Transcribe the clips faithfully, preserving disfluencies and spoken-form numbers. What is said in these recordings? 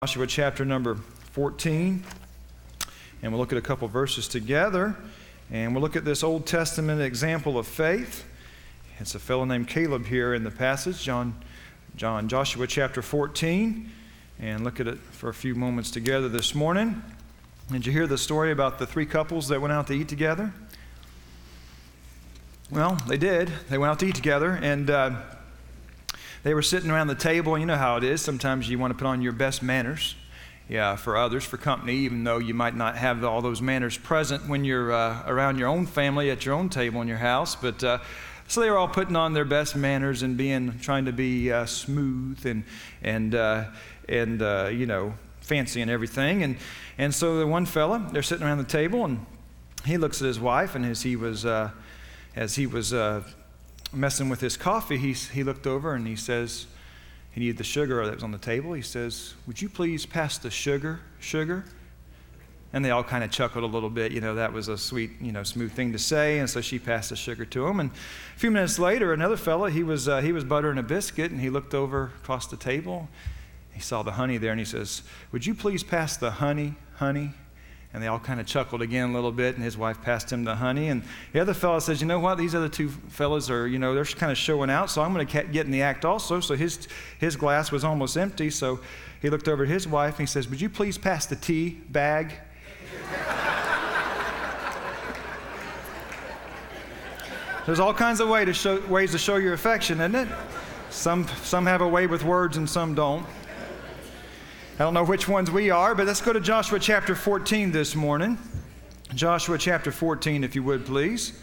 Joshua chapter number fourteen, and we'll look at a couple verses together, and we'll look at this Old Testament example of faith. It's a fellow named Caleb here in the passage, John, John, Joshua chapter fourteen, and look at it for a few moments together this morning. Did you hear the story about the three couples that went out to eat together? Well, they did. They went out to eat together, and uh, they were sitting around the table. You know how it is. Sometimes you want to put on your best manners, yeah, for others, for company, even though you might not have all those manners present when you're uh, around your own family at your own table in your house. But uh, so they were all putting on their best manners and being, trying to be uh, smooth and and uh, and uh, you know, fancy and everything. And and so the one fella, they're sitting around the table, and he looks at his wife, and as he was uh, as he was. Uh, messing with his coffee, he, he looked over and he says, he needed the sugar that was on the table. He says, "Would you please pass the sugar, sugar?" And they all kind of chuckled a little bit. You know, that was a sweet, you know, smooth thing to say. And so she passed the sugar to him. And a few minutes later, another fella, he was uh, he was buttering a biscuit, and he looked over across the table. He saw the honey there, and he says, "Would you please pass the honey, honey?" And they all kind of chuckled again a little bit, and his wife passed him the honey. And the other fellow says, "You know what? These other two fellas are, you know, they're kind of showing out, so I'm going to get in the act also." So his his glass was almost empty, so he looked over at his wife, and he says, "Would you please pass the tea bag?" There's all kinds of way to show, ways to show your affection, isn't it? Some, some have a way with words and some don't. I don't know which ones we are, but let's go to Joshua chapter fourteen this morning. Joshua chapter fourteen, if you would, please.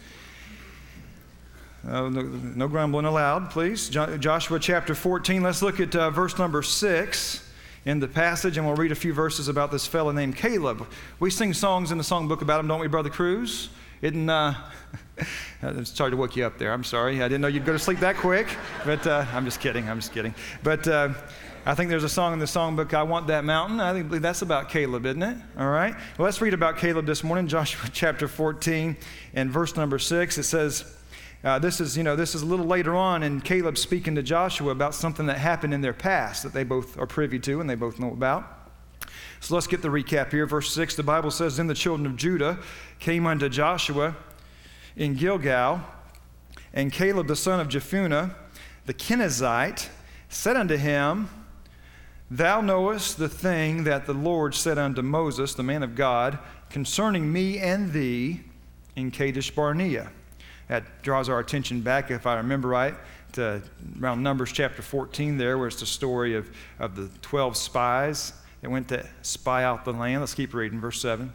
Uh, no, no grumbling allowed, please. Jo- Joshua chapter fourteen, let's look at uh, verse number six in the passage, and we'll read a few verses about this fellow named Caleb. We sing songs in the songbook about him, don't we, Brother Cruz? Isn't, uh, sorry to wake you up there. I'm sorry. I didn't know you'd go to sleep that quick, but uh, I'm just kidding. I'm just kidding. But uh, I think there's a song in the songbook, "I Want That Mountain." I think that's about Caleb, isn't it? All right. Well, let's read about Caleb this morning, Joshua chapter fourteen and verse number six. It says, uh, this is, you know, this is a little later on, and Caleb speaking to Joshua about something that happened in their past that they both are privy to and they both know about. So let's get the recap here. Verse six, the Bible says, "Then the children of Judah came unto Joshua in Gilgal, and Caleb the son of Jephunneh, the Kenizzite, said unto him, Thou knowest the thing that the Lord said unto Moses, the man of God, concerning me and thee in Kadesh Barnea." That draws our attention back, if I remember right, to around Numbers chapter fourteen there, where it's the story of, of the twelve spies that went to spy out the land. Let's keep reading, verse seven.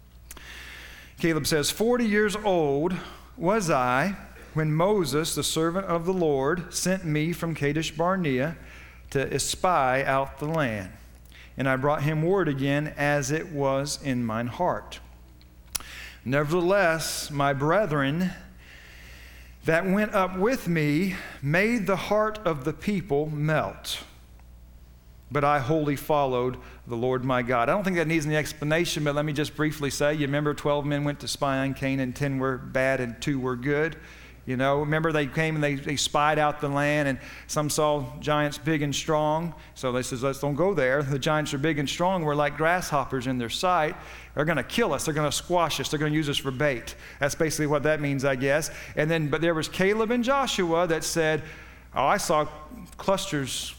Caleb says, "Forty years old was I when Moses, the servant of the Lord, sent me from Kadesh Barnea to espy out the land. And I brought him word again as it was in mine heart. Nevertheless, my brethren that went up with me made the heart of the people melt. But I wholly followed the Lord my God." I don't think that needs any explanation, but let me just briefly say, you remember twelve men went to spy on Canaan, ten were bad and two were good. You know, remember they came and they, they spied out the land, and some saw giants big and strong. So they says, "Let's don't go there. The giants are big and strong. We're like grasshoppers in their sight. They're going to kill us. They're going to squash us. They're going to use us for bait." That's basically what that means, I guess. And then, but there was Caleb and Joshua that said, "Oh, I saw clusters."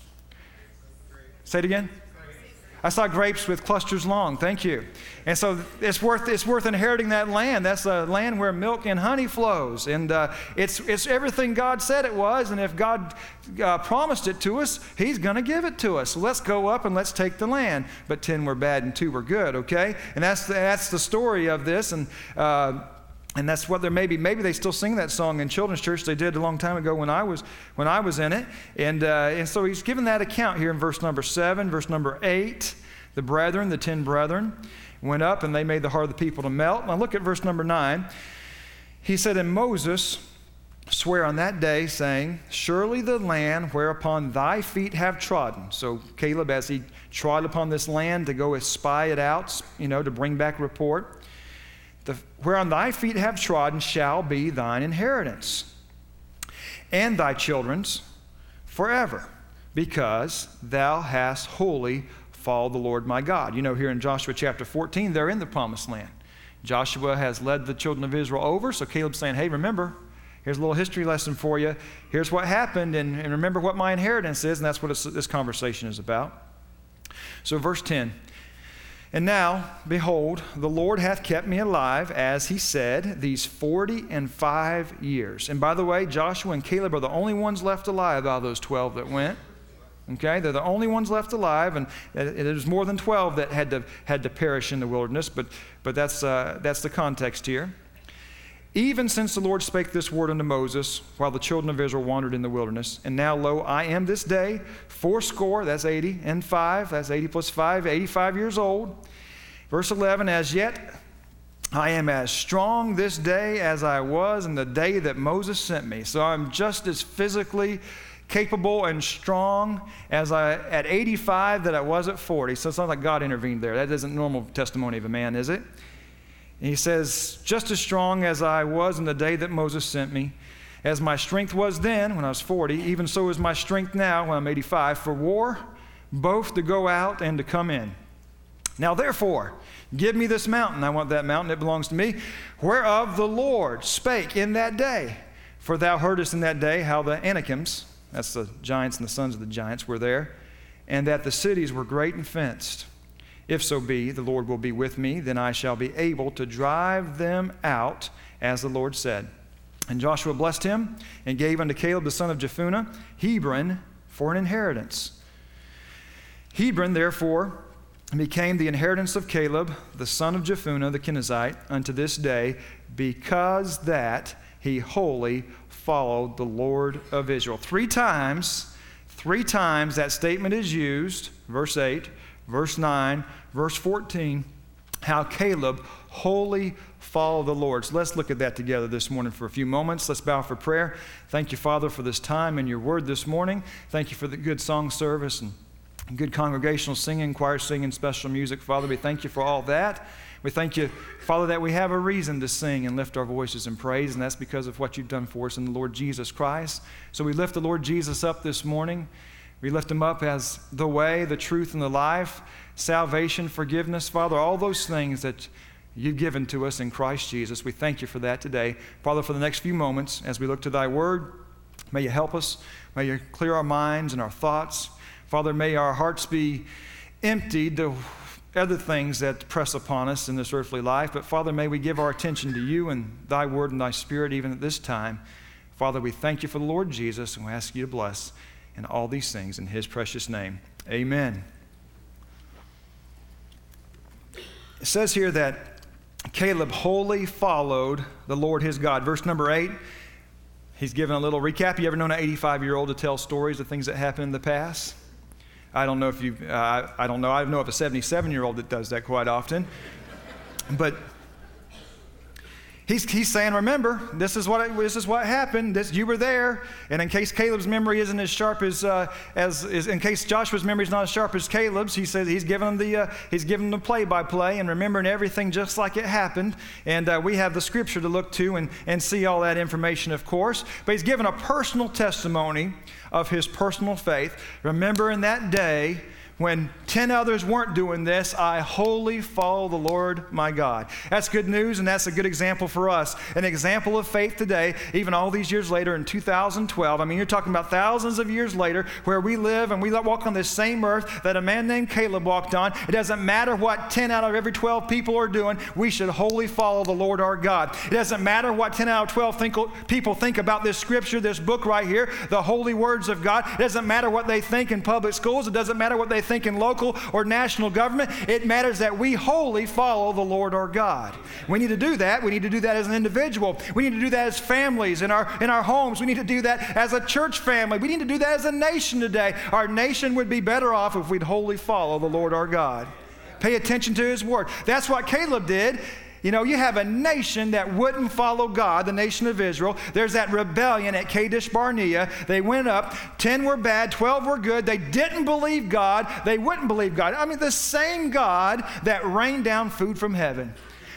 Say it again. "I saw grapes with clusters long." Thank you. And so it's worth it's worth inheriting that land. That's a land where milk and honey flows, and uh, it's it's everything God said it was. And if God uh, promised it to us, He's going to give it to us. So let's go up and let's take the land. But ten were bad and two were good. Okay, and that's the, that's the story of this. And uh, And that's what they're maybe, maybe they still sing that song in children's church. They did a long time ago when I was when I was in it. And uh, and so he's given that account here in verse number seven, verse number eight. The brethren, the ten brethren, went up and they made the heart of the people to melt. Now look at verse number nine. He said, "And Moses swear on that day, saying, Surely the land whereupon thy feet have trodden." So Caleb, as he trod upon this land to go spy it out, you know, to bring back report, The, "whereon thy feet have trodden shall be thine inheritance, and thy children's forever, because thou hast wholly follow the Lord my God. You know, here in Joshua chapter fourteen, they're in the promised land. Joshua has led the children of Israel over, so Caleb's saying, hey, remember, here's a little history lesson for you. Here's what happened, and, and remember what my inheritance is, and that's what this conversation is about. So verse ten, and now, behold, the Lord hath kept me alive, as he said, these forty and five years. And by the way, Joshua and Caleb are the only ones left alive out of those twelve that went. Okay, they're the only ones left alive, and there's more than twelve that had to had to perish in the wilderness. But but that's uh, that's the context here. Even since the Lord spake this word unto Moses, while the children of Israel wandered in the wilderness, and now lo, I am this day fourscore, that's eighty, and five, that's eighty plus five, eighty-five years old. Verse eleven, as yet I am as strong this day as I was in the day that Moses sent me. So I'm just as physically capable and strong as I at eighty-five that I was at forty. So it's not like God intervened there. That isn't normal testimony of a man, is it? And he says, just as strong as I was in the day that Moses sent me, as my strength was then when I was forty, even so is my strength now when I'm eighty-five, for war, both to go out and to come in. Now therefore, give me this mountain. I want that mountain, it belongs to me, whereof the Lord spake in that day. For thou heardest in that day how the Anakims, that's the giants and the sons of the giants, were there, and that the cities were great and fenced. If so be, the Lord will be with me, then I shall be able to drive them out, as the Lord said. And Joshua blessed him, and gave unto Caleb the son of Jephunneh Hebron for an inheritance. Hebron, therefore, became the inheritance of Caleb, the son of Jephunneh the Kenizzite, unto this day, because that he wholly followed the Lord of Israel. Three times, three times that statement is used, verse eight, verse nine, verse fourteen, how Caleb wholly followed the Lord. So let's look at that together this morning for a few moments. Let's bow for prayer. Thank you, Father, for this time and your word this morning. Thank you for the good song service and good congregational singing, choir singing, special music. Father, we thank you for all that. We thank you, Father, that we have a reason to sing and lift our voices in praise, and that's because of what you've done for us in the Lord Jesus Christ. So we lift the Lord Jesus up this morning. We lift him up as the way, the truth, and the life, salvation, forgiveness, Father, all those things that you've given to us in Christ Jesus. We thank you for that today. Father, for the next few moments, as we look to thy word, may you help us. May you clear our minds and our thoughts. Father, may our hearts be emptied to other things that press upon us in this earthly life. But Father, may we give our attention to you and thy word and thy spirit even at this time. Father, we thank you for the Lord Jesus, and we ask you to bless in all these things in his precious name. Amen. It says here that Caleb wholly followed the Lord his God. Verse number eight, he's given a little recap. You ever known an eighty-five-year-old to tell stories of things that happened in the past? I don't know if you, uh, I don't know. I know of a seventy-seven-year-old that does that quite often. But he's, he's saying, remember, this is what this is what happened. This, you were there. And in case Caleb's memory isn't as sharp as, uh, as is, in case Joshua's memory is not as sharp as Caleb's, he says he's giving them the uh, he's giving them the play-by-play and remembering everything just like it happened. And uh, we have the scripture to look to and, and see all that information, of course. But he's given a personal testimony of his personal faith. Remember in that day when ten others weren't doing this, I wholly follow the Lord my God. That's good news, and that's a good example for us. An example of faith today, even all these years later in two thousand twelve. I mean, you're talking about thousands of years later where we live and we walk on this same earth that a man named Caleb walked on. It doesn't matter what ten out of every twelve people are doing. We should wholly follow the Lord our God. It doesn't matter what ten out of twelve think, people think about this scripture, this book right here, the holy words of God. It doesn't matter what they think in public schools. It doesn't matter what they think in local or national government. It matters that we wholly follow the Lord our God. We need to do that. We need to do that as an individual. We need to do that as families in our in our homes. We need to do that as a church family. We need to do that as a nation today. Our nation would be better off if we'd wholly follow the Lord our God. Pay attention to his word. That's what Caleb did. You know, you have a nation that wouldn't follow God, the nation of Israel. There's that rebellion at Kadesh Barnea. They went up. Ten were bad. Twelve were good. They didn't believe God. They wouldn't believe God. I mean, the same God that rained down food from heaven.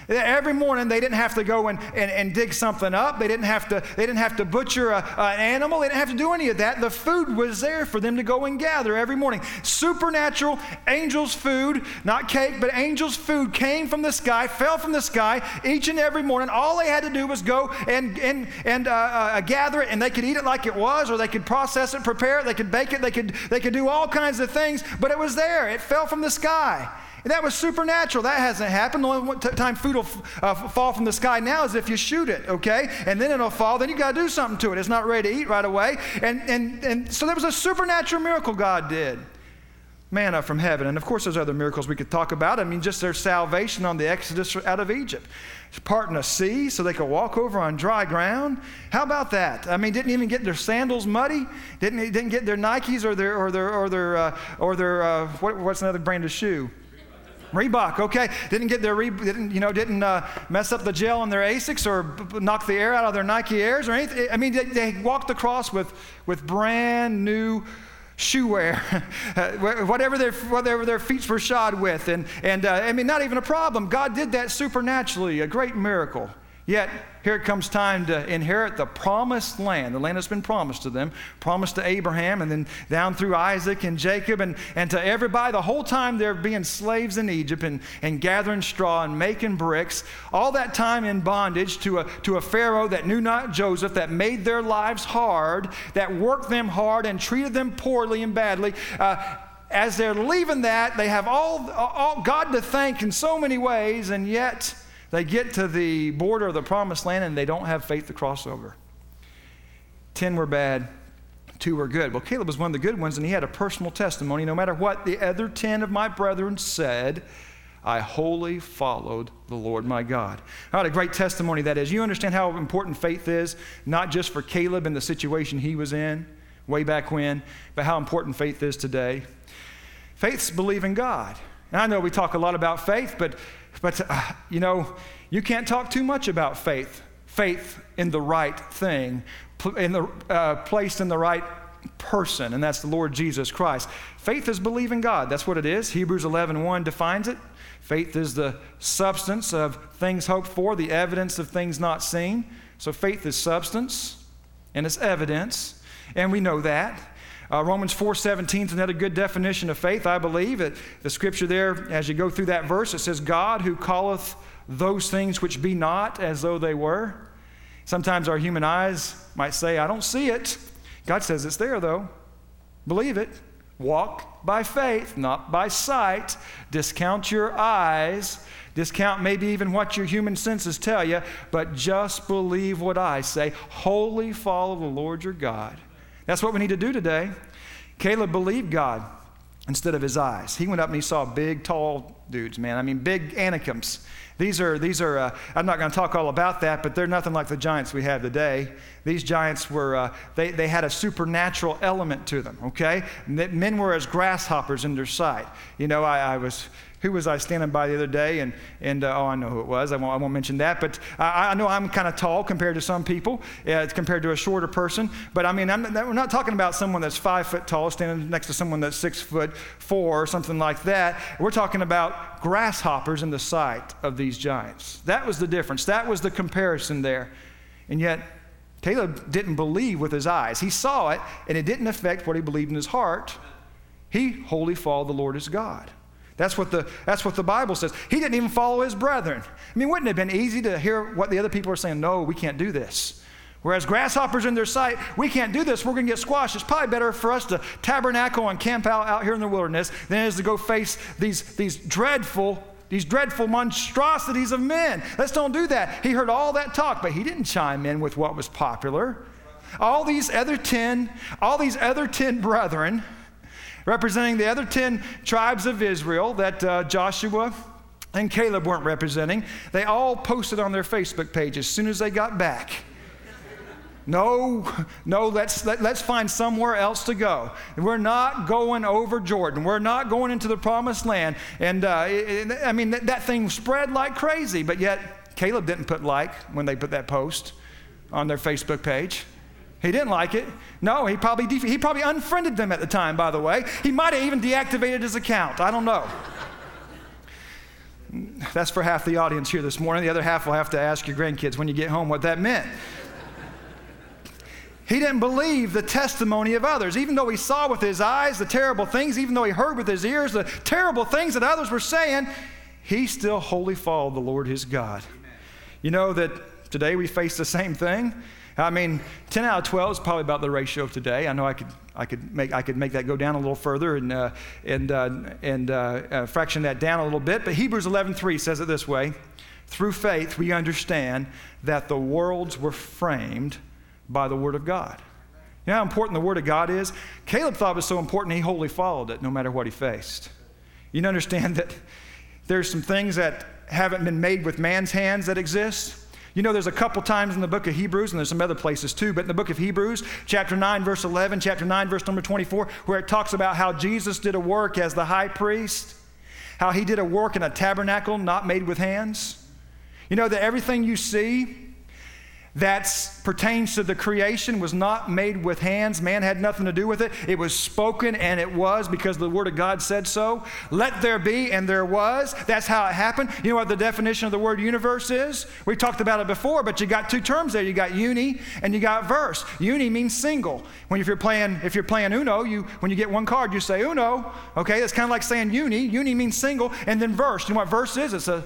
Every morning they didn't have to go and, and, and dig something up. They didn't have to, they didn't have to butcher a, an animal. They didn't have to do any of that. The food was there for them to go and gather every morning. Supernatural angels' food, not cake, but angels' food came from the sky, fell from the sky each and every morning. All they had to do was go and, and, and uh, uh, gather it, and they could eat it like it was, or they could process it, prepare it, they could bake it, they could, they could do all kinds of things, but it was there. It fell from the sky. And that was supernatural. That hasn't happened. The only time food will uh, fall from the sky now is if you shoot it, okay? And then it'll fall. Then you got to do something to it. It's not ready to eat right away. And, and, and so there was a supernatural miracle God did. Manna from heaven. And of course, there's other miracles we could talk about. I mean, just their salvation on the Exodus out of Egypt. Parting a sea so they could walk over on dry ground. How about that? I mean, didn't even get their sandals muddy. Didn't didn't get their Nikes or their or their or their uh, or their uh, what, what's another brand of shoe? Reebok, okay. Didn't get their, re- didn't, you know, didn't uh, mess up the gel on their Asics or b- knock the air out of their Nike Airs or anything. I mean, they, they walked across with, with brand new shoe wear, whatever their whatever their feet were shod with, and and uh, I mean, not even a problem. God did that supernaturally, a great miracle. Yet here it comes time to inherit the promised land, the land that's been promised to them, promised to Abraham, and then down through Isaac and Jacob, and, and to everybody. The whole time they're being slaves in Egypt and, and gathering straw and making bricks, all that time in bondage to a, to a Pharaoh that knew not Joseph, that made their lives hard, that worked them hard and treated them poorly and badly. Uh, as they're leaving that, they have all, all God to thank in so many ways, and yet they get to the border of the promised land and they don't have faith to cross over. Ten were bad, two were good. Well, Caleb was one of the good ones, and he had a personal testimony. No matter what the other ten of my brethren said, I wholly followed the Lord my God. I had a great testimony that is. You understand how important faith is, not just for Caleb and the situation he was in way back when, but how important faith is today. Faith's believing God. And I know we talk a lot about faith, but But, uh, you know, you can't talk too much about faith. Faith in the right thing, in the, uh, placed in the right person, and that's the Lord Jesus Christ. Faith is believing God. That's what it is. Hebrews eleven one defines it. Faith is the substance of things hoped for, the evidence of things not seen. So faith is substance, and it's evidence, and we know that. Uh, Romans four seventeen is another good definition of faith, I believe. It, the scripture there, as you go through that verse, it says, God who calleth those things which be not as though they were. Sometimes our human eyes might say, I don't see it. God says it's there, though. Believe it. Walk by faith, not by sight. Discount your eyes. Discount maybe even what your human senses tell you, but just believe what I say. Wholly follow the Lord your God. That's what we need to do today. Caleb believed God instead of his eyes. He went up and he saw big, tall dudes, man. I mean, big Anakims. These are, these are. Uh, I'm not going to talk all about that, but they're nothing like the giants we have today. These giants were, uh, they, they had a supernatural element to them, okay? Men were as grasshoppers in their sight. You know, I, I was... Who was I standing by the other day? And, and uh, oh, I know who it was. I won't, I won't mention that. But I, I know I'm kind of tall compared to some people, uh, compared to a shorter person. But I mean, I'm, we're not talking about someone that's five foot tall standing next to someone that's six foot four or something like that. We're talking about grasshoppers in the sight of these giants. That was the difference. That was the comparison there. And yet, Caleb didn't believe with his eyes. He saw it, and it didn't affect what he believed in his heart. He wholly followed the Lord as God. That's what the that's what the Bible says. He didn't even follow his brethren. I mean, wouldn't it have been easy to hear what the other people are saying? No, we can't do this. Whereas grasshoppers in their sight, we can't do this. We're going to get squashed. It's probably better for us to tabernacle and camp out, out here in the wilderness than it is to go face these, these dreadful these dreadful monstrosities of men. Let's don't do that. He heard all that talk, but he didn't chime in with what was popular. All these other ten, all these other ten brethren, representing the other ten tribes of Israel that uh, Joshua and Caleb weren't representing, they all posted on their Facebook page as soon as they got back. No, no, let's, let, let's find somewhere else to go. We're not going over Jordan. We're not going into the promised land. And uh, it, I mean, that, that thing spread like crazy, but yet Caleb didn't put like when they put that post on their Facebook page. He didn't like it. No, he probably def- he probably unfriended them at the time, by the way. He might have even deactivated his account. I don't know. that's for half the audience here this morning. The other half will have to ask your grandkids when you get home what that meant. He didn't believe the testimony of others. Even though he saw with his eyes the terrible things, even though he heard with his ears the terrible things that others were saying, he still wholly followed the Lord his God. Amen. You know that today we face the same thing. I mean, ten out of twelve is probably about the ratio of today. I know I could, I could make, I could make that go down a little further and uh, and uh, and uh, uh, fraction that down a little bit. But Hebrews eleven three says it this way: through faith we understand that the worlds were framed by the Word of God. You know how important the Word of God is? Caleb thought it was so important he wholly followed it no matter what he faced. You understand that there's some things that haven't been made with man's hands that exist. You know, there's a couple times in the book of Hebrews, and there's some other places too, but in the book of Hebrews, chapter nine, verse eleven, chapter nine, verse number twenty-four, where it talks about how Jesus did a work as the high priest, how he did a work in a tabernacle not made with hands. You know that everything you see that pertains to the creation was not made with hands. Man had nothing to do with it. It was spoken, and it was because the Word of God said so. Let there be, and there was. That's how it happened. You know what the definition of the word universe is? We talked about it before, but you got two terms there. You got uni and you got verse. Uni means single. When if you're playing, if you're playing Uno, you when you get one card, you say Uno. Okay, that's kind of like saying uni. Uni means single, and then verse. You know what verse is? It's a,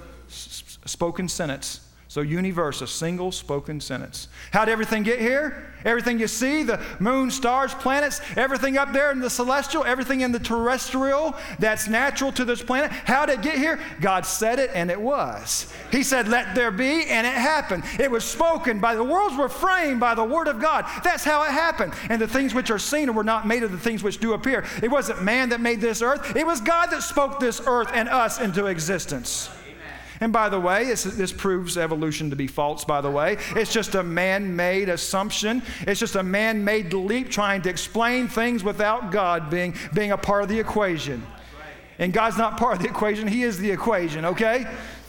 a spoken sentence. So universe, a single spoken sentence. How did everything get here? Everything you see, the moon, stars, planets, everything up there in the celestial, everything in the terrestrial that's natural to this planet. How did it get here? God said it, and it was. He said, let there be, and it happened. It was spoken by the worlds were framed by the Word of God. That's how it happened. And the things which are seen were not made of the things which do appear. It wasn't man that made this earth. It was God that spoke this earth and us into existence. And by the way, this, this proves evolution to be false, by the way. It's just a man-made assumption. It's just a man-made leap trying to explain things without God being, being a part of the equation. And God's not part of the equation. He is the equation, okay?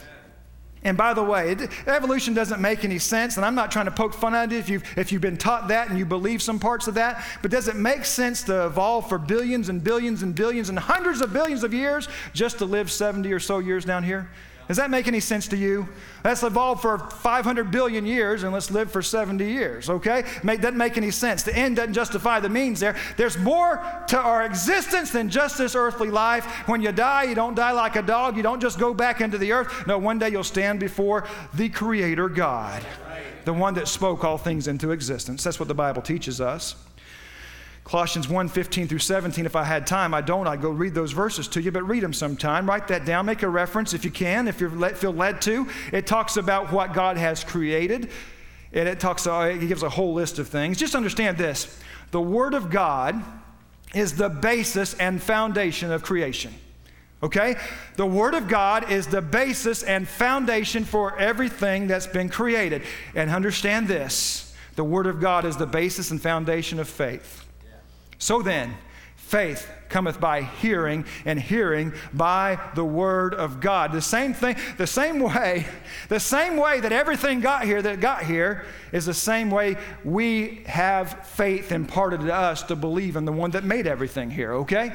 And by the way, it, evolution doesn't make any sense, and I'm not trying to poke fun at it if you've, if you've been taught that and you believe some parts of that, but does it make sense to evolve for billions and billions and billions and hundreds of billions of years just to live seventy or so years down here? Does that make any sense to you? Let's evolve for five hundred billion years and let's live for seventy years, okay? Make, doesn't make any sense. The end doesn't justify the means there. There's more to our existence than just this earthly life. When you die, you don't die like a dog. You don't just go back into the earth. No, one day you'll stand before the Creator God, the one that spoke all things into existence. That's what the Bible teaches us. Colossians one, fifteen through seventeen, if I had time, I don't, I'd go read those verses to you, but read them sometime. Write that down, make a reference if you can, if you feel led to. It talks about what God has created, and it talks, uh, it gives a whole list of things. Just understand this, the Word of God is the basis and foundation of creation. Okay? The Word of God is the basis and foundation for everything that's been created. And understand this, the Word of God is the basis and foundation of faith. So then, faith cometh by hearing, and hearing by the Word of God. The same thing, the same way, the same way that everything got here that got here is the same way we have faith imparted to us to believe in the one that made everything here, okay?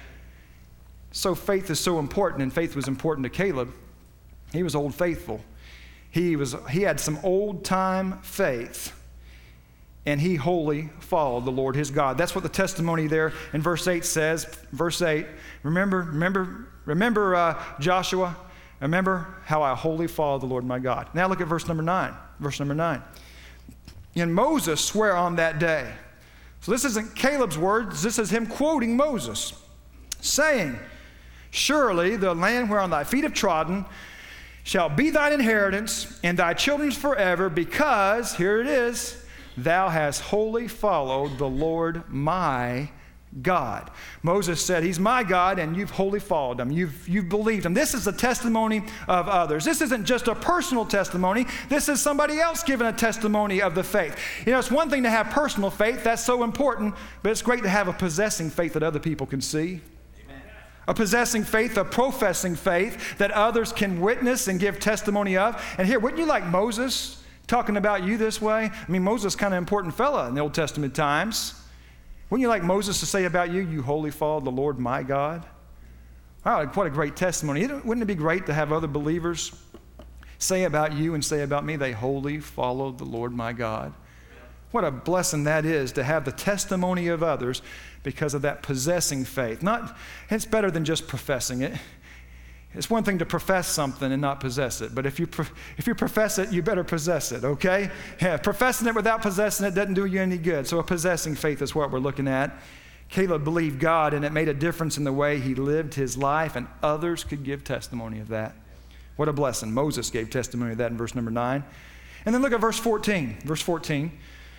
So faith is so important, and faith was important to Caleb. He was old faithful. He was he had some old-time faith. And he wholly followed the Lord his God. That's what the testimony there in verse eight says. Verse eight, remember, remember, remember uh, Joshua, remember how I wholly followed the Lord my God. Now look at verse number nine. Verse number nine. And Moses sware on that day. So this isn't Caleb's words. This is him quoting Moses, saying, surely the land whereon thy feet have trodden shall be thine inheritance, and thy children's forever, because, here it is, thou hast wholly followed the Lord my God. Moses said, he's my God, and you've wholly followed him. You've, you've believed him. This is the testimony of others. This isn't just a personal testimony. This is somebody else giving a testimony of the faith. You know, it's one thing to have personal faith. That's so important, but it's great to have a possessing faith that other people can see. Amen. A possessing faith, a professing faith that others can witness and give testimony of. And here, wouldn't you like Moses talking about you this way? I mean, Moses is kind of an important fella in the Old Testament times. Wouldn't you like Moses to say about you, you wholly followed the Lord my God? Wow, what a great testimony. Wouldn't it be great to have other believers say about you and say about me, they wholly followed the Lord my God? What a blessing that is to have the testimony of others because of that possessing faith. Not, it's better than just professing it. It's one thing to profess something and not possess it, but if you pro- if you profess it, you better possess it, okay? Yeah, professing it without possessing it doesn't do you any good. So a possessing faith is what we're looking at. Caleb believed God, and it made a difference in the way he lived his life, and others could give testimony of that. What a blessing. Moses gave testimony of that in verse number nine. And then look at verse fourteen. Verse fourteen.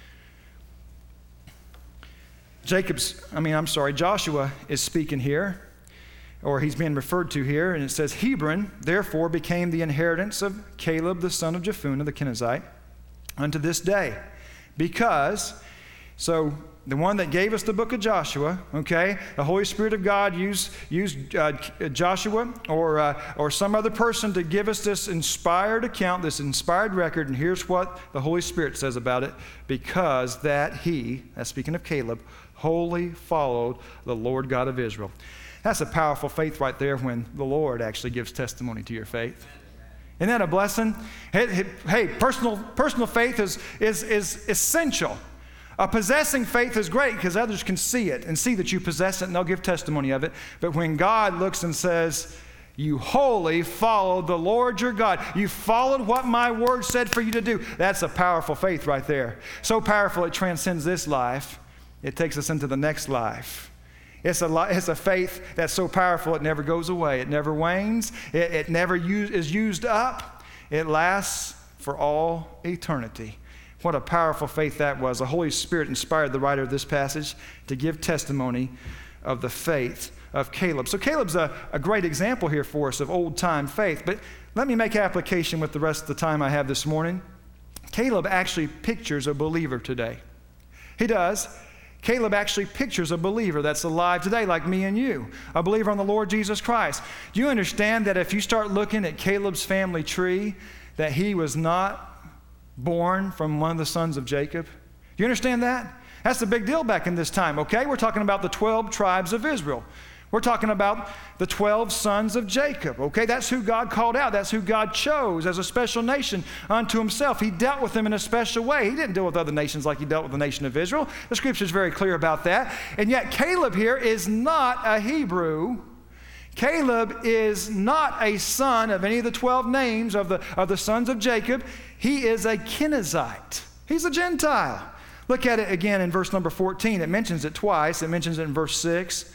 Jacob's, I mean, I'm sorry, Joshua is speaking here, or he's being referred to here, and it says, Hebron, therefore, became the inheritance of Caleb, the son of Jephunneh, the Kenizzite, unto this day. Because, so the one that gave us the book of Joshua, okay, the Holy Spirit of God used, used uh, Joshua or, uh, or some other person to give us this inspired account, this inspired record, and here's what the Holy Spirit says about it, because that he, that's speaking of Caleb, wholly followed the Lord God of Israel. That's a powerful faith right there when the Lord actually gives testimony to your faith. Isn't that a blessing? Hey, hey personal, personal faith is, is, is essential. A possessing faith is great because others can see it and see that you possess it and they'll give testimony of it. But when God looks and says, you wholly followed the Lord your God. You followed what my word said for you to do. That's a powerful faith right there. So powerful it transcends this life. It takes us into the next life. It's a, it's a faith that's so powerful it never goes away. It never wanes. It, it never use, is used up. It lasts for all eternity. What a powerful faith that was. The Holy Spirit inspired the writer of this passage to give testimony of the faith of Caleb. So Caleb's a, a great example here for us of old-time faith. But let me make application with the rest of the time I have this morning. Caleb actually pictures a believer today. He does. Caleb actually pictures a believer that's alive today, like me and you, a believer on the Lord Jesus Christ. Do you understand that if you start looking at Caleb's family tree, that he was not born from one of the sons of Jacob? Do you understand that? That's a big deal back in this time, okay? We're talking about the twelve tribes of Israel. We're talking about the twelve sons of Jacob, okay? That's who God called out. That's who God chose as a special nation unto himself. He dealt with them in a special way. He didn't deal with other nations like he dealt with the nation of Israel. The scripture is very clear about that. And yet Caleb here is not a Hebrew. Caleb is not a son of any of the twelve names of the, of the sons of Jacob. He is a Kenizzite. He's a Gentile. Look at it again in verse number fourteen. It mentions it twice. It mentions it in verse six.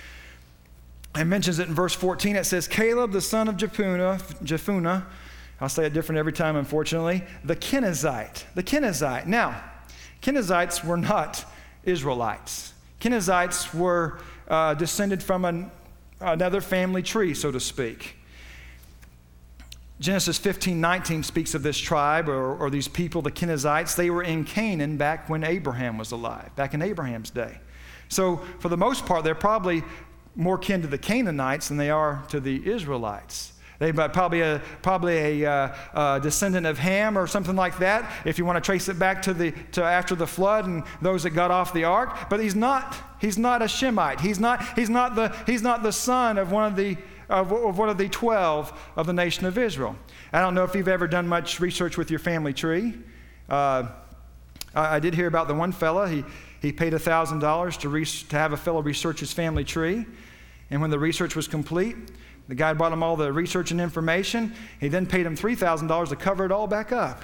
It mentions it in verse fourteen. It says, Caleb, the son of Jephunneh, Jephunneh, I'll say it different every time, unfortunately, the Kenizzite. The Kenizzite. Now, Kenizzites were not Israelites. Kenizzites were uh, descended from an, another family tree, so to speak. Genesis fifteen nineteen speaks of this tribe or, or these people, the Kenizzites. They were in Canaan back when Abraham was alive, back in Abraham's day. So for the most part, they're probably more kin to the Canaanites than they are to the Israelites. They probably a, probably a uh, uh, descendant of Ham or something like that, if you want to trace it back to the to after the flood and those that got off the ark. But he's not he's not a Shemite. He's not he's not the he's not the son of one of the of, of one of the twelve of the nation of Israel. I don't know if you've ever done much research with your family tree. Uh, I, I did hear about the one fella. He he paid a thousand dollars to re- to have a fellow research his family tree, and when the research was complete, the guy brought him all the research and information. He then paid him three thousand dollars to cover it all back up.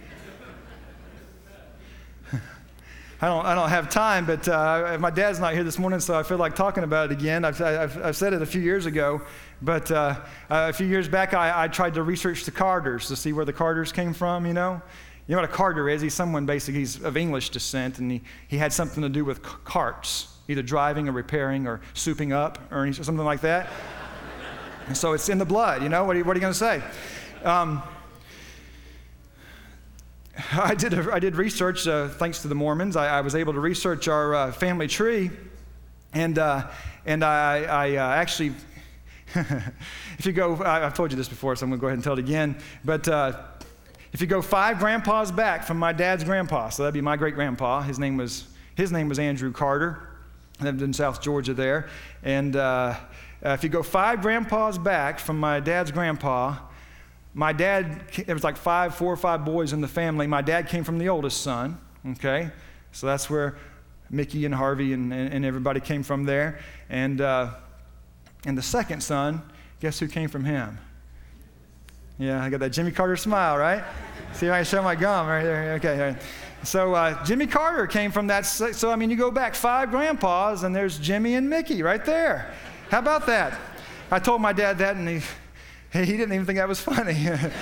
I don't, I don't have time, but uh, my dad's not here this morning, so I feel like talking about it again. I've, I've, I've said it a few years ago, but uh, a few years back, I, I tried to research the Carters to see where the Carters came from, you know. You know what a Carter is? He's someone basically, he's of English descent, and he, he had something to do with carts, either driving or repairing or souping up or something like that. And so it's in the blood, you know, what are you, what are you going to say? Um, I did a, I did research, uh, thanks to the Mormons. I, I was able to research our uh, family tree, and uh, and I, I uh, actually, if you go, I, I've told you this before, so I'm going to go ahead and tell it again, but uh, if you go five grandpas back from my dad's grandpa, so that'd be my great-grandpa, his name was, his name was Andrew Carter, lived in South Georgia there, and uh, Uh, if you go five grandpas back from my dad's grandpa, my dad, there was like five, four or five boys in the family. My dad came from the oldest son, okay? So that's where Mickey and Harvey and, and, and everybody came from there. And, uh, and the second son, guess who came from him? Yeah, I got that Jimmy Carter smile, right? See if I can show my gum right there. Okay, right. So uh, Jimmy Carter came from that. So, I mean, you go back five grandpas, and there's Jimmy and Mickey right there. How about that? I told my dad that, and he, he didn't even think that was funny.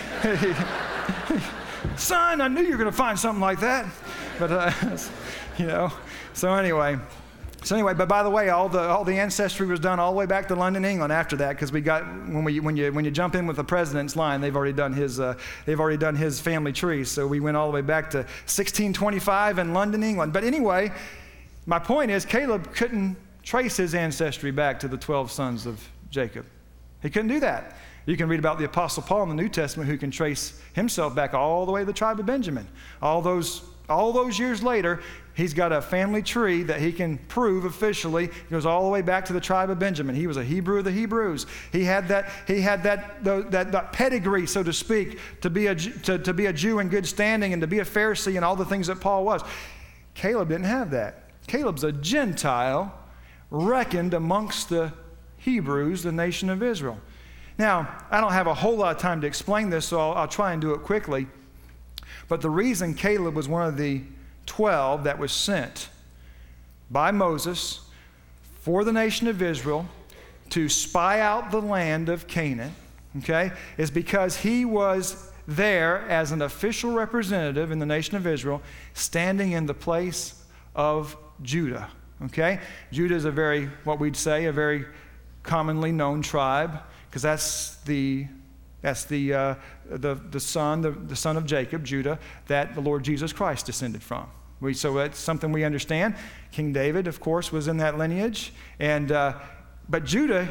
Son, I knew you were going to find something like that. But, uh, you know, so anyway. So anyway, but by the way, all the all the ancestry was done all the way back to London, England after that, because we got when we when you when you jump in with the president's line, they've already done his uh, they've already done his family tree. So we went all the way back to sixteen twenty-five in London, England. But anyway, my point is Caleb couldn't trace his ancestry back to the twelve sons of Jacob. He couldn't do that. You can read about the Apostle Paul in the New Testament, who can trace himself back all the way to the tribe of Benjamin. All those all those years later, he's got a family tree that he can prove officially. He goes all the way back to the tribe of Benjamin. He was a Hebrew of the Hebrews. He had that, he had that, that, that pedigree, so to speak, to be, a, to, to be a Jew in good standing and to be a Pharisee and all the things that Paul was. Caleb didn't have that. Caleb's a Gentile reckoned amongst the Hebrews, the nation of Israel. Now, I don't have a whole lot of time to explain this, so I'll, I'll try and do it quickly. But the reason Caleb was one of the twelve that was sent by Moses for the nation of Israel to spy out the land of Canaan, okay, is because he was there as an official representative in the nation of Israel, standing in the place of Judah, okay? Judah is a very, what we'd say, a very commonly known tribe, because that's the That's the, uh, the, the son, the, the son of Jacob, Judah, that the Lord Jesus Christ descended from. We, so that's something we understand. King David, of course, was in that lineage. And, uh, but Judah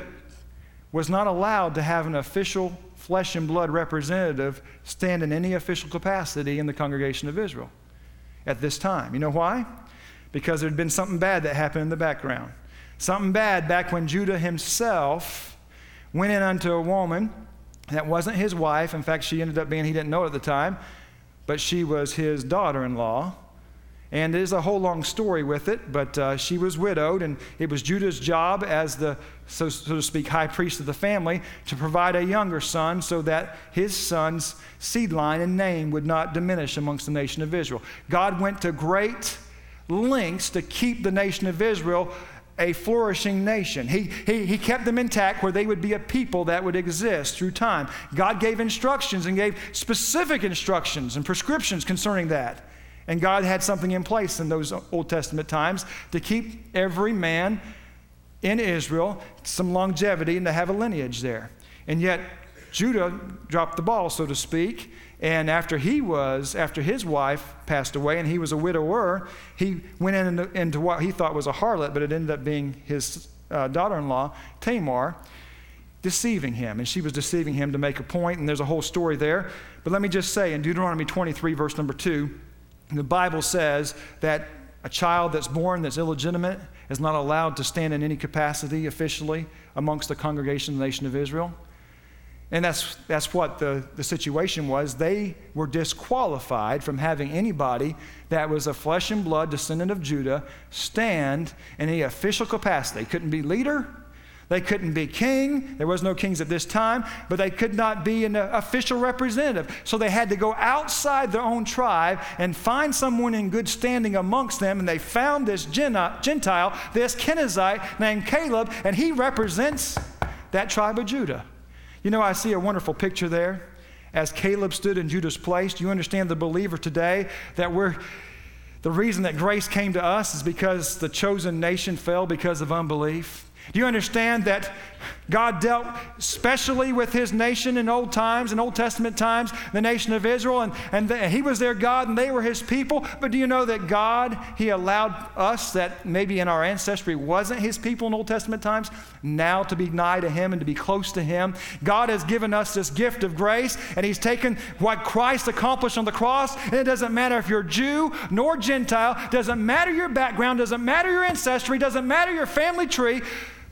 was not allowed to have an official flesh and blood representative stand in any official capacity in the congregation of Israel at this time. You know why? Because there had been something bad that happened in the background. Something bad back when Judah himself went in unto a woman that wasn't his wife. In fact, she ended up being, he didn't know it at the time, but she was his daughter-in-law. And there's a whole long story with it, but uh, she was widowed, and it was Judah's job as the, so, so to speak, high priest of the family to provide a younger son so that his son's seed line and name would not diminish amongst the nation of Israel. God went to great lengths to keep the nation of Israel a flourishing nation. He, he, he kept them intact where they would be a people that would exist through time. God gave instructions and gave specific instructions and prescriptions concerning that. And God had something in place in those Old Testament times to keep every man in Israel some longevity and to have a lineage there. And yet Judah dropped the ball, so to speak. And after he was, after his wife passed away and he was a widower, he went in into, into what he thought was a harlot, but it ended up being his uh, daughter-in-law, Tamar, deceiving him. And she was deceiving him to make a point, and there's a whole story there. But let me just say, in Deuteronomy twenty-three, verse number two, the Bible says that a child that's born that's illegitimate is not allowed to stand in any capacity officially amongst the congregation of the nation of Israel. And that's that's what the, the situation was. They were disqualified from having anybody that was a flesh and blood descendant of Judah stand in any official capacity. They couldn't be leader. They couldn't be king. There was no kings at this time, but they could not be an official representative. So they had to go outside their own tribe and find someone in good standing amongst them, and they found this Gentile, this Kenizzite named Caleb, and he represents that tribe of Judah. You know, I see a wonderful picture there as Caleb stood in Judah's place. Do you understand, the believer today, that we're, the reason that grace came to us is because the chosen nation fell because of unbelief? Do you understand that God dealt specially with his nation in old times, in Old Testament times, the nation of Israel, and, and the, he was their God and they were his people? But do you know that God, he allowed us that maybe in our ancestry wasn't his people in Old Testament times, now to be nigh to him and to be close to him? God has given us this gift of grace, and he's taken what Christ accomplished on the cross, and it doesn't matter if you're Jew nor Gentile, doesn't matter your background, doesn't matter your ancestry, doesn't matter your family tree.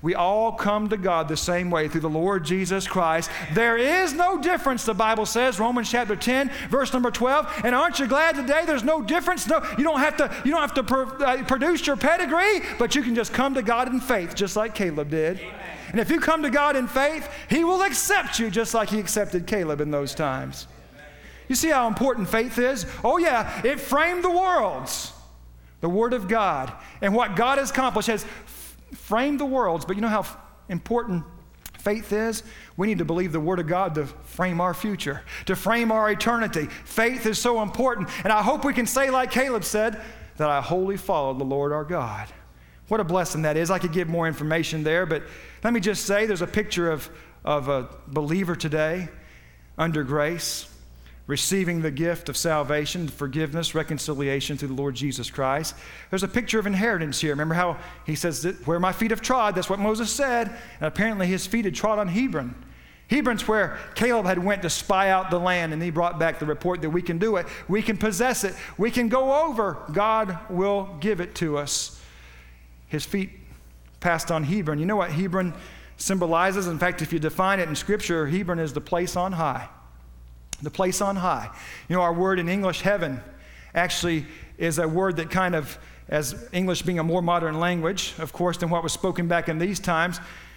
We all come to God the same way through the Lord Jesus Christ. There is no difference, the Bible says, Romans chapter ten, verse number twelve. And aren't you glad today there's no difference? No, you don't have to, you don't have to pr- uh, produce your pedigree, but you can just come to God in faith, just like Caleb did. Amen. And if you come to God in faith, He will accept you just like He accepted Caleb in those times. You see how important faith is? Oh yeah, it framed the worlds. The Word of God and what God has accomplished has framed the worlds, but you know how f- important faith is? We need to believe the Word of God to frame our future, to frame our eternity. Faith is so important, and I hope we can say like Caleb said, that I wholly followed the Lord our God. What a blessing that is. I could give more information there, but let me just say there's a picture of, of a believer today under grace, receiving the gift of salvation, forgiveness, reconciliation through the Lord Jesus Christ. There's a picture of inheritance here. Remember how he says, that where my feet have trod, that's what Moses said. And apparently his feet had trod on Hebron. Hebron's where Caleb had went to spy out the land, and he brought back the report that we can do it. We can possess it. We can go over. God will give it to us. His feet passed on Hebron. You know what Hebron symbolizes? In fact, if you define it in Scripture, Hebron is the place on high. The place on high. You know, our word in English, heaven, actually is a word that kind of, as English being a more modern language, of course, than what was spoken back in these times,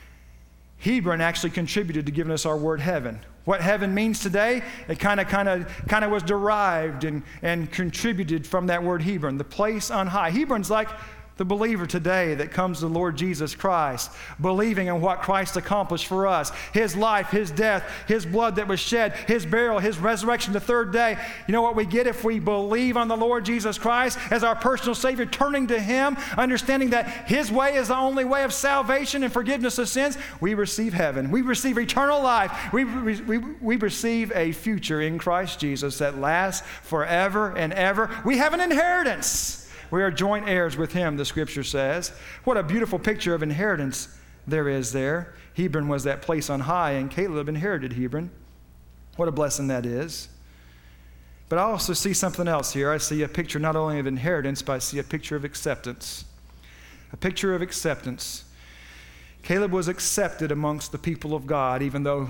Hebron actually contributed to giving us our word heaven. What heaven means today, it kind of kind of kind of was derived and, and contributed from that word Hebron, the place on high. Hebron's like the believer today that comes to the Lord Jesus Christ, believing in what Christ accomplished for us, His life, His death, His blood that was shed, His burial, His resurrection the third day. You know what we get if we believe on the Lord Jesus Christ as our personal Savior, turning to Him, understanding that His way is the only way of salvation and forgiveness of sins? We receive heaven. We receive eternal life. We, we, we receive a future in Christ Jesus that lasts forever and ever. We have an inheritance. We are joint heirs with Him, the Scripture says. What a beautiful picture of inheritance there is there. Hebron was that place on high, and Caleb inherited Hebron. What a blessing that is. But I also see something else here. I see a picture not only of inheritance, but I see a picture of acceptance. A picture of acceptance. Caleb was accepted amongst the people of God, even though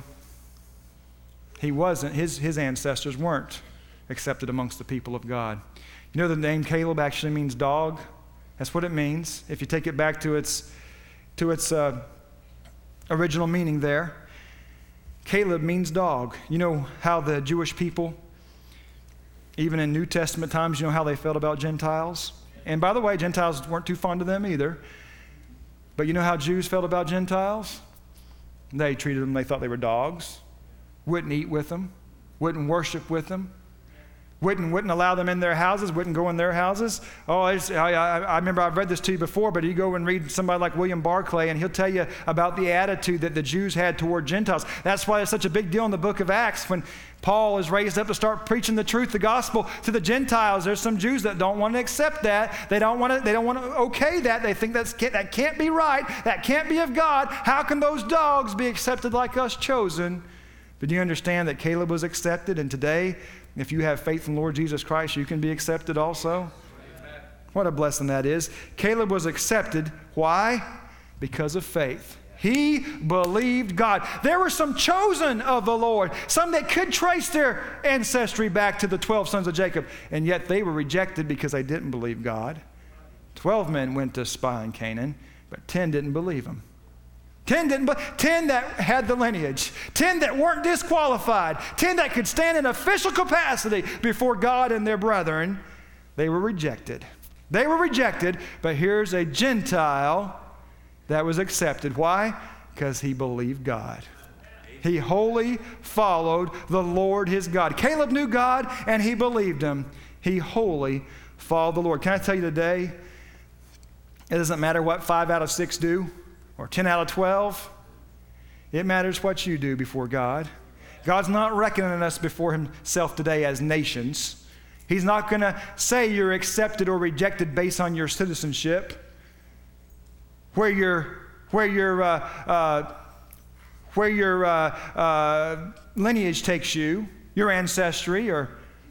he wasn't, his, his ancestors weren't accepted amongst the people of God. You know the name Caleb actually means dog? That's what it means. If you take it back to its, to its uh, original meaning there, Caleb means dog. You know how the Jewish people, even in New Testament times, you know how they felt about Gentiles? And by the way, Gentiles weren't too fond of them either. But you know how Jews felt about Gentiles? They treated them, they thought they were dogs, wouldn't eat with them, wouldn't worship with them. Wouldn't, wouldn't allow them in their houses, wouldn't go in their houses. Oh, I, I, I remember I've read this to you before, but you go and read somebody like William Barclay, and he'll tell you about the attitude that the Jews had toward Gentiles. That's why it's such a big deal in the book of Acts when Paul is raised up to start preaching the truth, the gospel to the Gentiles. There's some Jews that don't want to accept that. They don't want to, they don't want to okay that. They think that's, that can't be right. That can't be of God. How can those dogs be accepted like us chosen? But do you understand that Caleb was accepted, and today, if you have faith in the Lord Jesus Christ, you can be accepted also? Amen. What a blessing that is. Caleb was accepted. Why? Because of faith. He believed God. There were some chosen of the Lord, some that could trace their ancestry back to the twelve sons of Jacob, and yet they were rejected because they didn't believe God. Twelve men went to spy on Canaan, but ten didn't believe him. Ten didn't, but ten that had the lineage, ten that weren't disqualified, ten that could stand in official capacity before God and their brethren. They were rejected. They were rejected, but here's a Gentile that was accepted. Why? Because he believed God. He wholly followed the Lord his God. Caleb knew God and he believed him. He wholly followed the Lord. Can I tell you today, it doesn't matter what five out of six do, or ten out of twelve. It matters what you do before God. God's not reckoning us before himself today as nations. He's not going to say you're accepted or rejected based on your citizenship, where your where your uh, uh, where your uh, uh, lineage takes you, your ancestry, or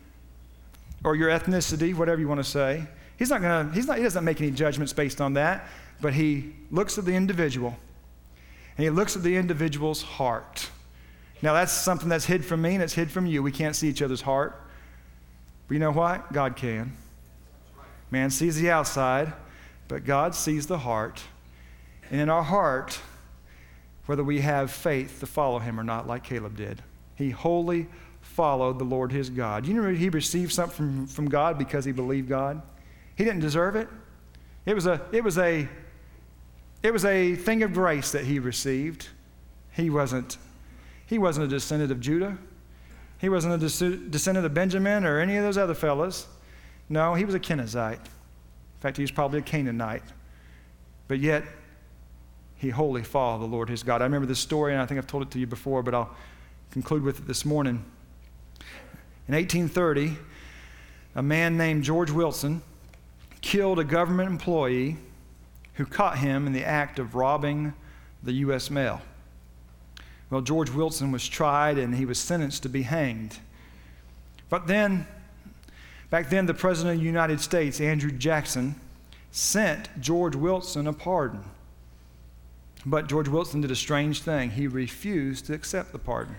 or your ethnicity, whatever you want to say. He's not going to. He's not. He doesn't make any judgments based on that. But he looks at the individual. And he looks at the individual's heart. Now, that's something that's hid from me and it's hid from you. We can't see each other's heart. But you know what? God can. Man sees the outside, but God sees the heart. And in our heart, whether we have faith to follow him or not, like Caleb did, he wholly followed the Lord his God. You know, he received something from, from God because he believed God. He didn't deserve it. It was a, it was a, it was a thing of grace that he received. He wasn't, he wasn't a descendant of Judah. He wasn't a des- descendant of Benjamin or any of those other fellas. No, he was a Kenizzite. In fact, he was probably a Canaanite. But yet, he wholly followed the Lord his God. I remember this story, and I think I've told it to you before, but I'll conclude with it this morning. In eighteen thirty, a man named George Wilson killed a government employee who caught him in the act of robbing the U S mail. Well, George Wilson was tried and he was sentenced to be hanged. But then, back then, the President of the United States, Andrew Jackson, sent George Wilson a pardon. But George Wilson did a strange thing. He refused to accept the pardon.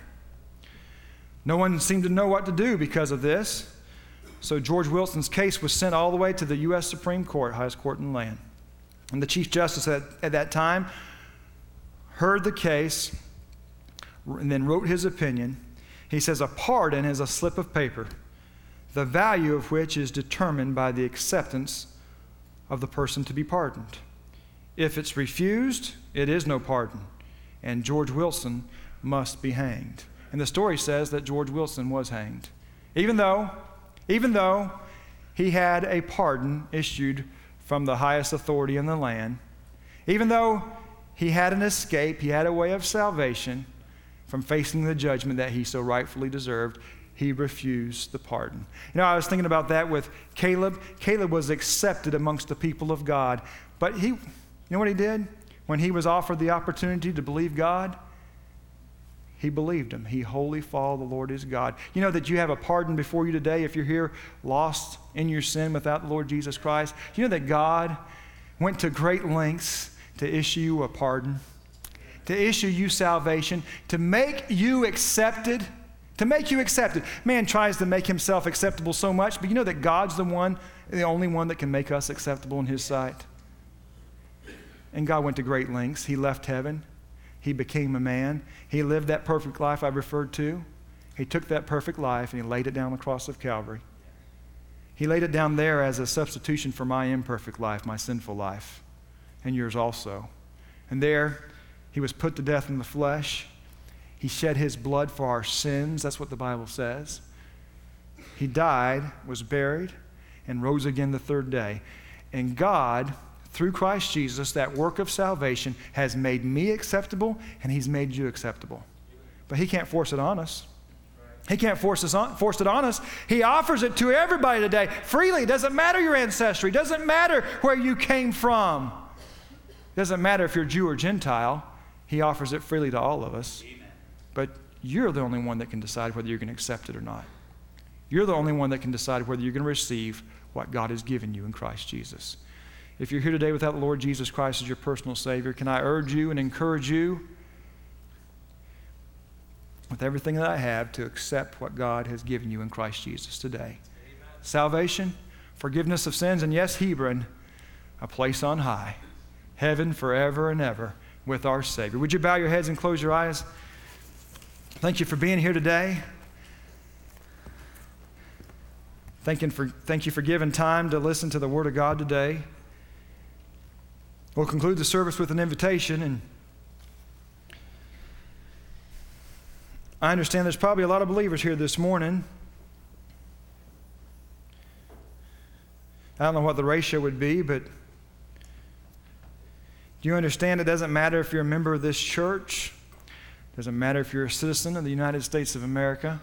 No one seemed to know what to do because of this. So George Wilson's case was sent all the way to the U S Supreme Court, highest court in the land. And the Chief Justice at, at that time heard the case and then wrote his opinion. He says, a pardon is a slip of paper, the value of which is determined by the acceptance of the person to be pardoned. If it's refused, it is no pardon, and George Wilson must be hanged. And the story says that George Wilson was hanged, even though, even though he had a pardon issued from the highest authority in the land, even though he had an escape, he had a way of salvation from facing the judgment that he so rightfully deserved. He refused the pardon. You know, I was thinking about that with Caleb. Caleb was accepted amongst the people of God, but he, you know what he did? When he was offered the opportunity to believe God, he believed him. He wholly followed the Lord his God. You know that you have a pardon before you today if you're here lost in your sin without the Lord Jesus Christ? You know that God went to great lengths to issue you a pardon, to issue you salvation, to make you accepted, to make you accepted. Man tries to make himself acceptable so much, but you know that God's the one, the only one that can make us acceptable in his sight. And God went to great lengths. He left heaven. He became a man. He lived that perfect life I referred to. He took that perfect life and he laid it down on the cross of Calvary. He laid it down there as a substitution for my imperfect life, my sinful life, and yours also. And there, he was put to death in the flesh. He shed his blood for our sins. That's what the Bible says. He died, was buried, and rose again the third day. And God, through Christ Jesus, that work of salvation has made me acceptable, and he's made you acceptable. But he can't force it on us. He can't force, us on, force it on us. He offers it to everybody today freely. It doesn't matter your ancestry. It doesn't matter where you came from. It doesn't matter if you're Jew or Gentile. He offers it freely to all of us. Amen. But you're the only one that can decide whether you're going to accept it or not. You're the only one that can decide whether you're going to receive what God has given you in Christ Jesus. If you're here today without the Lord Jesus Christ as your personal Savior, can I urge you and encourage you with everything that I have to accept what God has given you in Christ Jesus today? Amen. Salvation, forgiveness of sins, and yes, Hebron, a place on high, heaven forever and ever with our Savior. Would you bow your heads and close your eyes? Thank you for being here today. Thank you for, thank you for giving time to listen to the Word of God today. We'll conclude the service with an invitation, and I understand there's probably a lot of believers here this morning. I don't know what the ratio would be, but do you understand it doesn't matter if you're a member of this church? It doesn't matter if you're a citizen of the United States of America.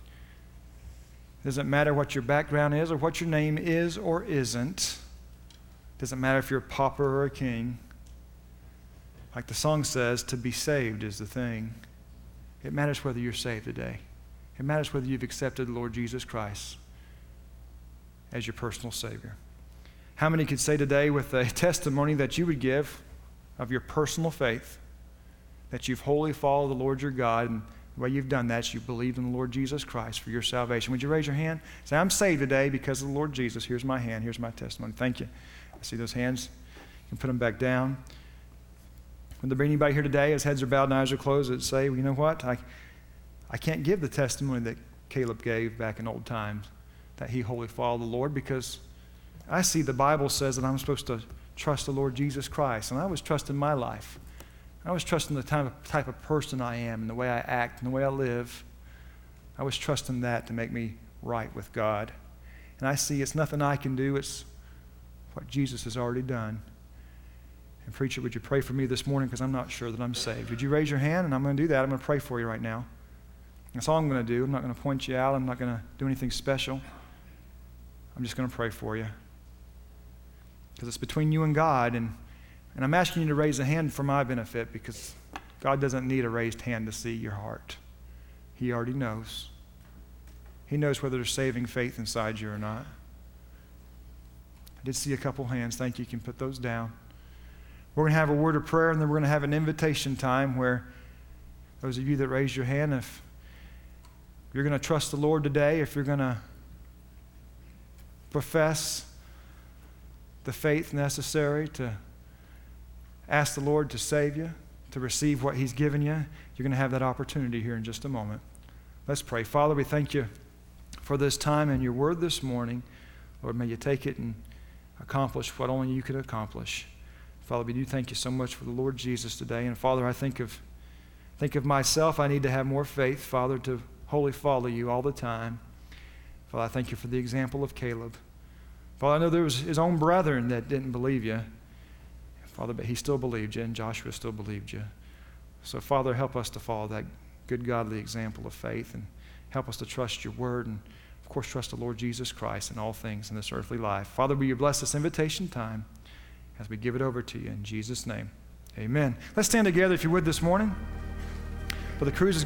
It doesn't matter what your background is or what your name is or isn't. It doesn't matter if you're a pauper or a king. Like the song says, to be saved is the thing. It matters whether you're saved today. It matters whether you've accepted the Lord Jesus Christ as your personal Savior. How many could say today with a testimony that you would give of your personal faith that you've wholly followed the Lord your God, and the way you've done that is you believed in the Lord Jesus Christ for your salvation. Would you raise your hand? Say, I'm saved today because of the Lord Jesus. Here's my hand. Here's my testimony. Thank you. I see those hands. You can put them back down. Would there be anybody here today, as heads are bowed and eyes are closed, that say, well, you know what? I, I can't give the testimony that Caleb gave back in old times, that he wholly followed the Lord, because I see the Bible says that I'm supposed to trust the Lord Jesus Christ, and I was trusting my life. I was trusting the type of, type of person I am and the way I act and the way I live. I was trusting that to make me right with God. And I see it's nothing I can do. It's what Jesus has already done. And preacher, would you pray for me this morning, because I'm not sure that I'm saved. Would you raise your hand? And I'm going to do that. I'm going to pray for you right now. That's all I'm going to do. I'm not going to point you out. I'm not going to do anything special. I'm just going to pray for you. Because it's between you and God. And, and I'm asking you to raise a hand for my benefit, because God doesn't need a raised hand to see your heart. He already knows. He knows whether there's saving faith inside you or not. I did see a couple hands. Thank you. You can put those down. We're going to have a word of prayer, and then we're going to have an invitation time where those of you that raised your hand, if you're going to trust the Lord today, if you're going to profess the faith necessary to ask the Lord to save you, to receive what He's given you, you're going to have that opportunity here in just a moment. Let's pray. Father, we thank you for this time and your word this morning. Lord, may you take it and accomplish what only you could accomplish. Father, we do thank you so much for the Lord Jesus today. And Father, I think of think of myself. I need to have more faith, Father, to wholly follow you all the time. Father, I thank you for the example of Caleb. Father, I know there was his own brethren that didn't believe you. Father, but he still believed you, and Joshua still believed you. So, Father, help us to follow that good, godly example of faith, and help us to trust your word, and, of course, trust the Lord Jesus Christ in all things in this earthly life. Father, will you bless this invitation time as we give it over to you in Jesus' name. Amen. Let's stand together, if you would, this morning. For the cruise is